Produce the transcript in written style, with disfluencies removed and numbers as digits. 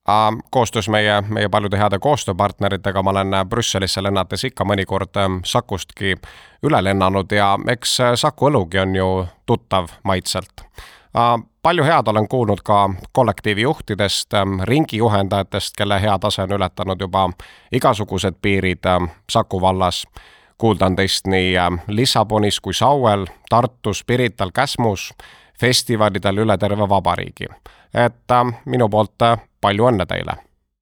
Koostöös meie paljude heade koostööpartneritega ma olen Brüsselisse lennates ikka mõnikord Sakustki üle lennanud ja eks Saku õlugi on ju tuttav maitselt. Palju head olen kuulnud ka kollektiivi juhtidest, ringijuhendajatest, kelle hea tase on ületanud juba igasugused piirid Saku vallas. Kuulda on teist nii Lissabonis kui Sauel, Tartus, Pirital, Käsmus, festivalidel üle terve vabariigi. Et minu poolt palju õnne teile!